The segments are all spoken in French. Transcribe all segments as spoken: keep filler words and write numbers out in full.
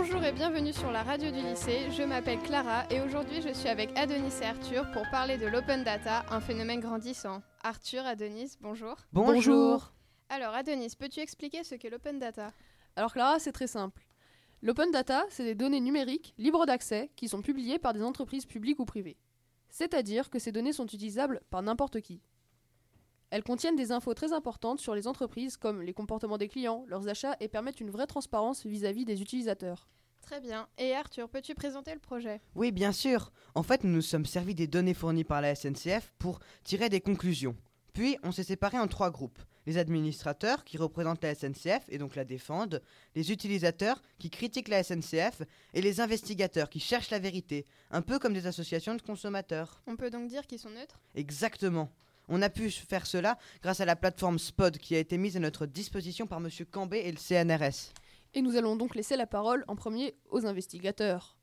Bonjour et bienvenue sur la radio du lycée, je m'appelle Clara et aujourd'hui je suis avec Adonis et Arthur pour parler de l'open data, un phénomène grandissant. Arthur, Adonis, bonjour. Bonjour. Alors Adonis, peux-tu expliquer ce qu'est l'open data ? Alors Clara, c'est très simple. L'open data, c'est des données numériques libres d'accès qui sont publiées par des entreprises publiques ou privées. C'est-à-dire que ces données sont utilisables par n'importe qui. Elles contiennent des infos très importantes sur les entreprises comme les comportements des clients, leurs achats et permettent une vraie transparence vis-à-vis des utilisateurs. Très bien. Et Arthur, peux-tu présenter le projet ? Oui, bien sûr. En fait, nous nous sommes servis des données fournies par la S N C F pour tirer des conclusions. Puis, on s'est séparés en trois groupes. Les administrateurs, qui représentent la S N C F et donc la défendent, les utilisateurs, qui critiquent la S N C F, et les investigateurs, qui cherchent la vérité, un peu comme des associations de consommateurs. On peut donc dire qu'ils sont neutres ? Exactement. On a pu faire cela grâce à la plateforme Spod qui a été mise à notre disposition par M. Cambé et le C N R S. Et nous allons donc laisser la parole en premier aux investigateurs.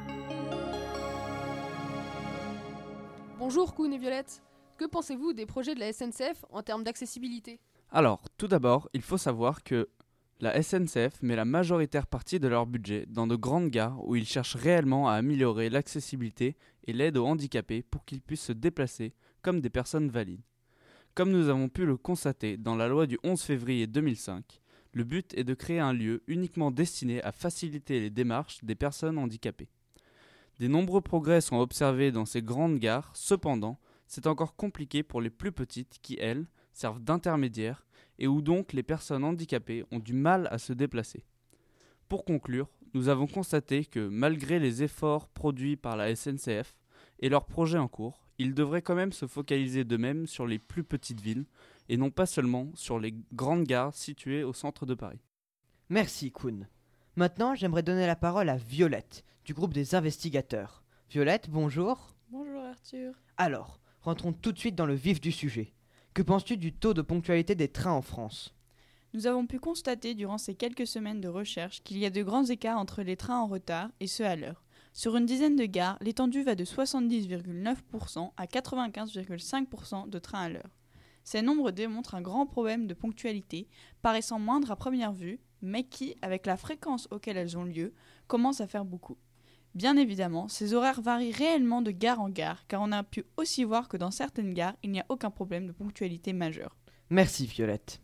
Bonjour Koun et Violette. Que pensez-vous des projets de la S N C F en termes d'accessibilité ? Alors, tout d'abord, il faut savoir que la S N C F met la majoritaire partie de leur budget dans de grandes gares où ils cherchent réellement à améliorer l'accessibilité et l'aide aux handicapés pour qu'ils puissent se déplacer comme des personnes valides. Comme nous avons pu le constater dans la loi du onze février deux mille cinq, le but est de créer un lieu uniquement destiné à faciliter les démarches des personnes handicapées. Des nombreux progrès sont observés dans ces grandes gares, cependant, c'est encore compliqué pour les plus petites qui, elles, servent d'intermédiaires et où donc les personnes handicapées ont du mal à se déplacer. Pour conclure, nous avons constaté que malgré les efforts produits par la S N C F et leurs projets en cours, ils devraient quand même se focaliser d'eux-mêmes sur les plus petites villes et non pas seulement sur les grandes gares situées au centre de Paris. Merci Koun. Maintenant, j'aimerais donner la parole à Violette, du groupe des investigateurs. Violette, bonjour. Bonjour Arthur. Alors, rentrons tout de suite dans le vif du sujet. Que penses-tu du taux de ponctualité des trains en France ? Nous avons pu constater durant ces quelques semaines de recherche qu'il y a de grands écarts entre les trains en retard et ceux à l'heure. Sur une dizaine de gares, l'étendue va de soixante-dix virgule neuf pour cent à quatre-vingt-quinze virgule cinq pour cent de trains à l'heure. Ces nombres démontrent un grand problème de ponctualité, paraissant moindre à première vue, mais qui, avec la fréquence auquel elles ont lieu, commence à faire beaucoup. Bien évidemment, ces horaires varient réellement de gare en gare, car on a pu aussi voir que dans certaines gares, il n'y a aucun problème de ponctualité majeur. Merci Violette.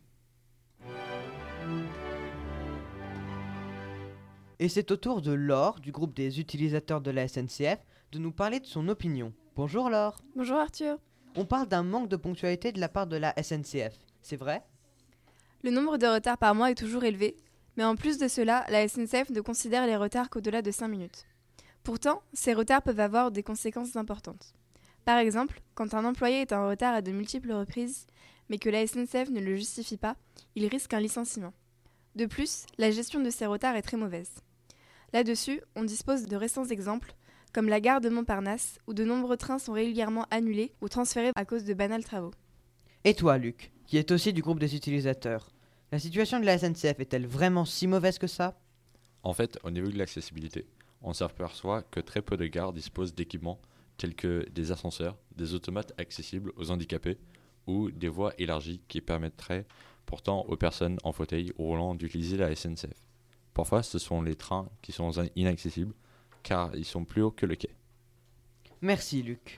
Et c'est au tour de Laure, du groupe des utilisateurs de la S N C F, de nous parler de son opinion. Bonjour Laure. Bonjour Arthur. On parle d'un manque de ponctualité de la part de la S N C F, c'est vrai ? Le nombre de retards par mois est toujours élevé, mais en plus de cela, la S N C F ne considère les retards qu'au-delà de cinq minutes. Pourtant, ces retards peuvent avoir des conséquences importantes. Par exemple, quand un employé est en retard à de multiples reprises, mais que la S N C F ne le justifie pas, il risque un licenciement. De plus, la gestion de ces retards est très mauvaise. Là-dessus, on dispose de récents exemples, comme la gare de Montparnasse, où de nombreux trains sont régulièrement annulés ou transférés à cause de banals travaux. Et toi, Luc, qui est aussi du groupe des utilisateurs, la situation de la S N C F est-elle vraiment si mauvaise que ça ? En fait, au niveau de l'accessibilité, on s'aperçoit que très peu de gares disposent d'équipements tels que des ascenseurs, des automates accessibles aux handicapés ou des voies élargies qui permettraient pourtant aux personnes en fauteuil ou roulant d'utiliser la S N C F. Parfois, ce sont les trains qui sont inaccessibles car ils sont plus hauts que le quai. Merci Luc.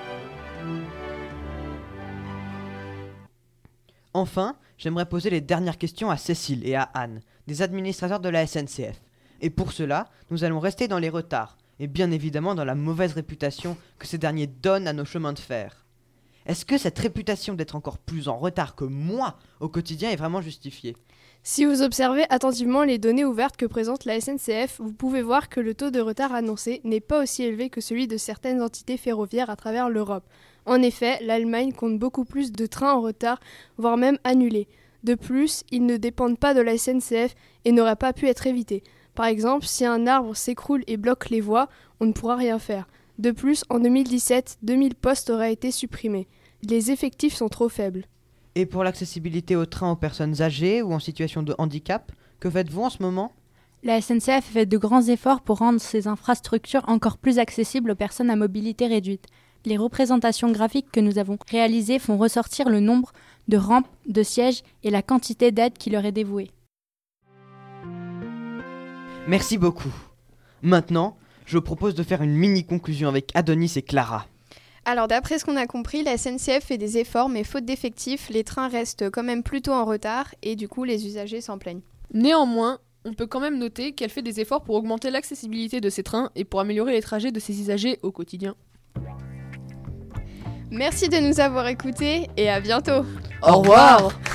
Enfin, j'aimerais poser les dernières questions à Cécile et à Anne, des administrateurs de la S N C F. Et pour cela, nous allons rester dans les retards, et bien évidemment dans la mauvaise réputation que ces derniers donnent à nos chemins de fer. Est-ce que cette réputation d'être encore plus en retard que moi au quotidien est vraiment justifiée ? Si vous observez attentivement les données ouvertes que présente la S N C F, vous pouvez voir que le taux de retard annoncé n'est pas aussi élevé que celui de certaines entités ferroviaires à travers l'Europe. En effet, l'Allemagne compte beaucoup plus de trains en retard, voire même annulés. De plus, ils ne dépendent pas de la S N C F et n'auraient pas pu être évités. Par exemple, si un arbre s'écroule et bloque les voies, on ne pourra rien faire. De plus, en deux mille dix-sept, deux mille postes auraient été supprimés. Les effectifs sont trop faibles. Et pour l'accessibilité au train aux personnes âgées ou en situation de handicap, que faites-vous en ce moment ? La S N C F fait de grands efforts pour rendre ces infrastructures encore plus accessibles aux personnes à mobilité réduite. Les représentations graphiques que nous avons réalisées font ressortir le nombre de rampes, de sièges et la quantité d'aide qui leur est dévouée. Merci beaucoup. Maintenant, je propose de faire une mini-conclusion avec Adonis et Clara. Alors d'après ce qu'on a compris, la S N C F fait des efforts, mais faute d'effectifs, les trains restent quand même plutôt en retard et du coup les usagers s'en plaignent. Néanmoins, on peut quand même noter qu'elle fait des efforts pour augmenter l'accessibilité de ces trains et pour améliorer les trajets de ses usagers au quotidien. Merci de nous avoir écoutés et à bientôt. Au revoir.